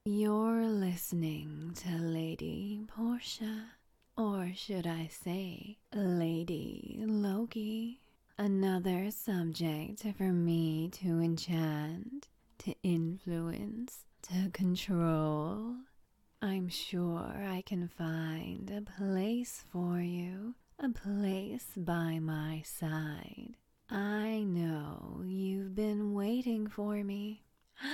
You're listening to Lady Portia, or should I say, Lady Loki. Another subject for me to enchant, to influence, to control. I'm sure I can find a place for you, a place by my side. I know you've been waiting for me.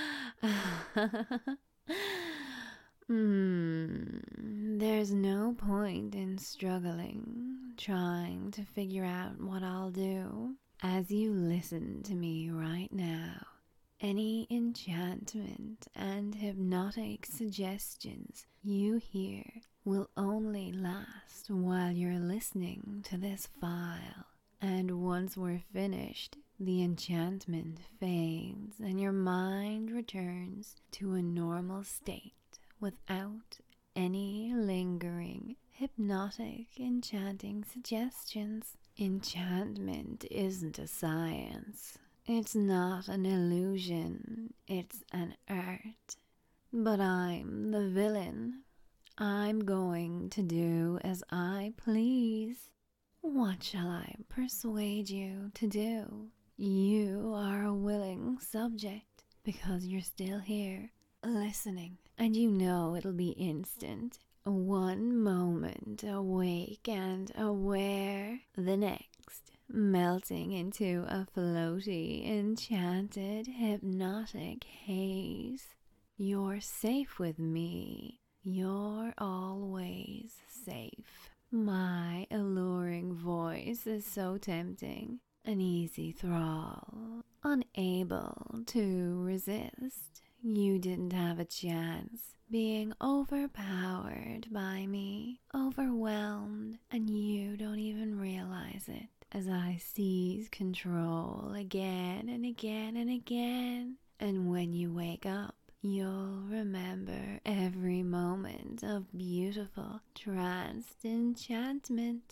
There's no point in struggling, trying to figure out what I'll do. As you listen to me right now, any enchantment and hypnotic suggestions you hear will only last while you're listening to this file. And once we're finished, the enchantment fades and your mind returns to a normal state without any lingering hypnotic enchanting suggestions. Enchantment isn't a science. It's not an illusion. It's an art. But I'm the villain. I'm going to do as I please. What shall I persuade you to do? You are a willing subject because you're still here, listening, and you know it'll be instant. One moment awake and aware, the next melting into a floaty, enchanted, hypnotic haze. You're safe with me. You're always safe. My alluring voice is so tempting, an easy thrall, unable to resist. You didn't have a chance, being overpowered by me, overwhelmed, and you don't even realize it as I seize control again and again and again. And when you wake up, you'll remember every moment of beautiful, tranced enchantment.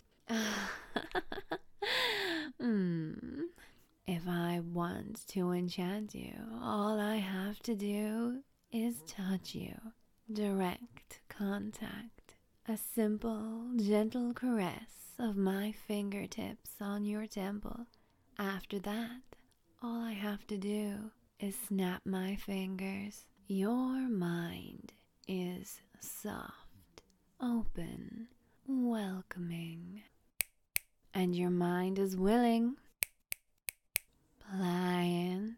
If I want to enchant you, all I have to do is touch you. Direct contact. A simple, gentle caress of my fingertips on your temple. After that, all I have to do is snap my fingers. Your mind is soft, open, welcoming, and your mind is willing, pliant.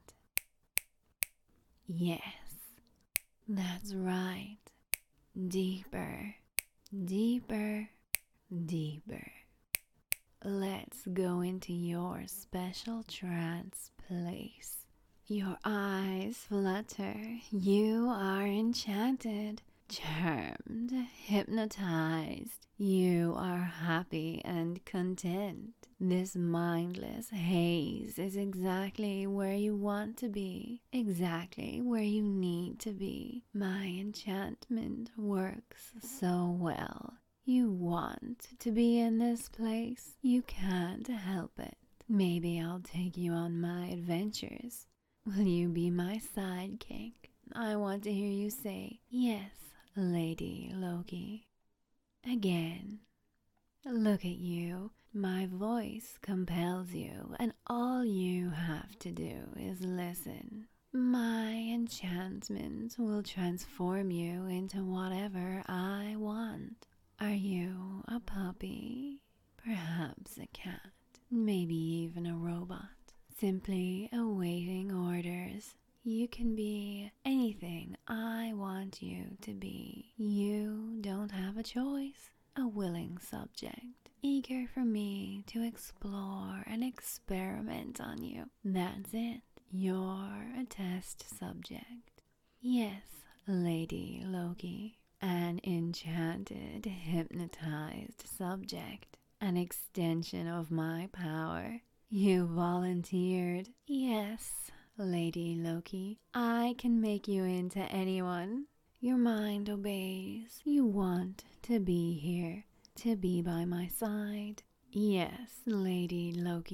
Yes, that's right. Deeper, deeper, deeper. Let's go into your special trance place. Your eyes flutter. You are enchanted, charmed, hypnotized. You are happy and content. This mindless haze is exactly where you want to be, exactly where you need to be. My enchantment works so well. You want to be in this place. You can't help it. Maybe I'll take you on my adventures. Will you be my sidekick? I want to hear you say, yes, Lady Loki. Again. Look at you. My voice compels you, and all you have to do is listen. My enchantment will transform you into whatever I want. Are you a puppy? Perhaps a cat? Maybe even a robot? Simply awaiting orders. You can be anything I want you to be. You don't have a choice. A willing subject, eager for me to explore and experiment on you. That's it. You're a test subject. Yes, Lady Loki. An enchanted, hypnotized subject. An extension of my power. You volunteered. Yes, Lady Loki. I can make you into anyone. Your mind obeys. You want to be here, to be by my side. Yes, Lady Loki.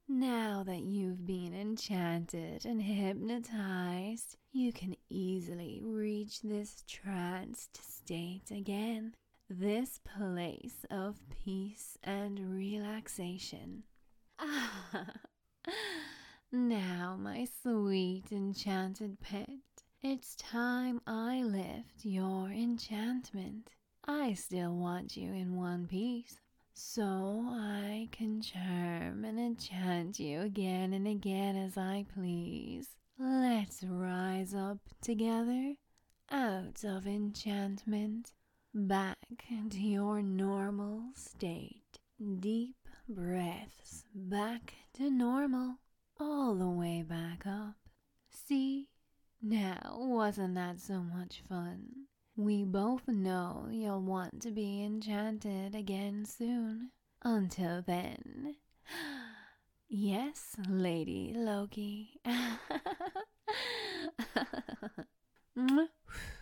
Now that you've been enchanted and hypnotized, you can easily reach this tranced state again. This place of peace and relaxation. Ah, now, my sweet enchanted pet, it's time I lift your enchantment. I still want you in one piece, so I can charm and enchant you again and again as I please. Let's rise up together out of enchantment, back to your normal state. Deep breaths back to normal, all the way back up. See? Now, wasn't that so much fun? We both know you'll want to be enchanted again soon. Until then, yes, Lady Loki.